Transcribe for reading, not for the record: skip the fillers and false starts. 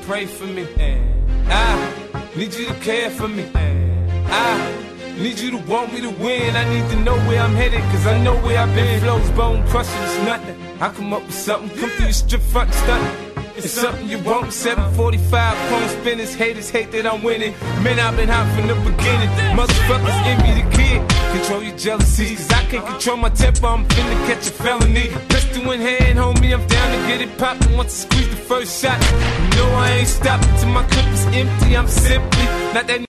pray for me. I need you to care for me. I need you to want me to win. I need to know where I'm headed, cause I know where I've been. Flows, bone crushing, it's nothing. I come up with something, come through the strip front and stunting. It's something you want. 745 phone spinners, haters hate that I'm winning. Man, I've been hot from the beginning. Motherfuckers envy the kid. Control your jealousy, cause I can't control my temper. I'm finna catch a felony. Pistol in hand, homie, I'm down to get it poppin'. Once I squeeze the first shot, you know I ain't stopping till my clip is empty. I'm simply not that